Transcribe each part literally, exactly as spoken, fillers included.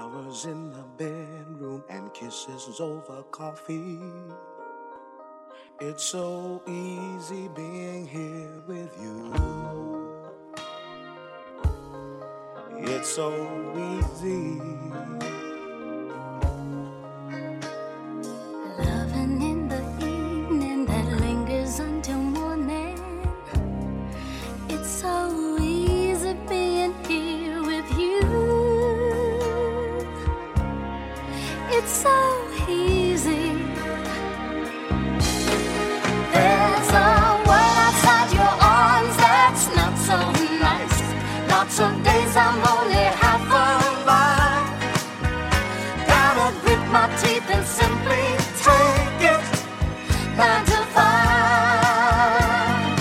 Flowers in the bedroom and kisses over coffee. It's so easy being here with you. It's so easy. Loving in the evening that lingers until morning. It's so easy being here with you. It's so easy. There's a world outside your arms that's not so nice. Lots of days I'm only half alive. Gotta grit my teeth and simply take it. Nine to five.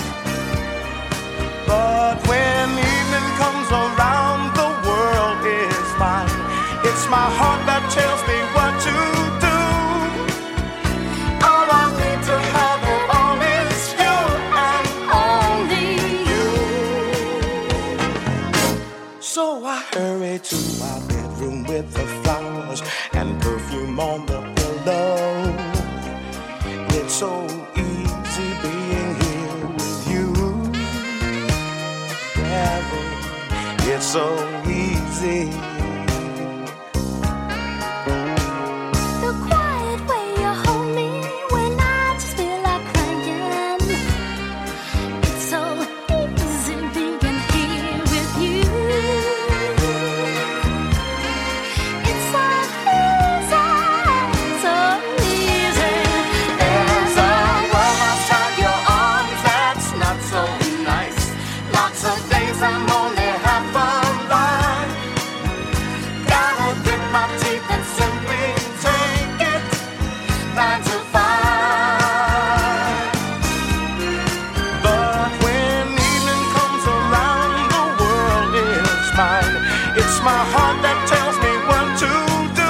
But when evening comes around, the world is mine. It's my heart that tells me what to do. All I need to have it all is you and only you. So I hurry to my bedroom with the flowers and perfume on the pillow. It's so easy being here with you. Yeah, babe, it's so easy. The quiet way you hold me when I just feel like crying. It's so easy being here with you. It's so easy, so easy. There's a world outside your arms that's not so nice. Lots of days I'm only half alive. Gotta grit my teeth and simply take it. Nine to five. But when evening comes around, the world is mine. It's my heart that tells me what to do.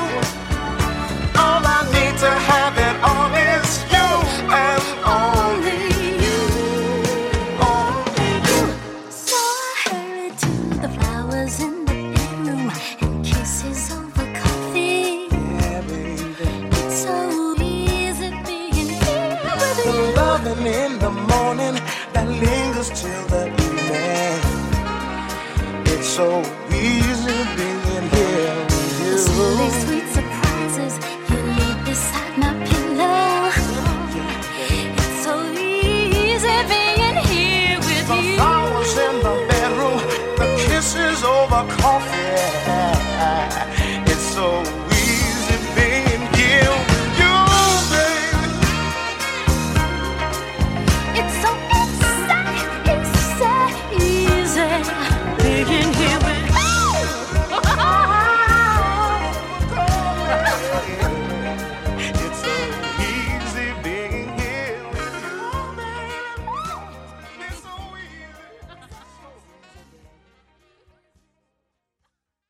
All I need to have it all is you and Only you, only you. So I hurry to the flowers in the bedroom and kisses over coffee. yeah, baby. It's so easy being here with The you. loving in the morning that lingers till the evening. It's so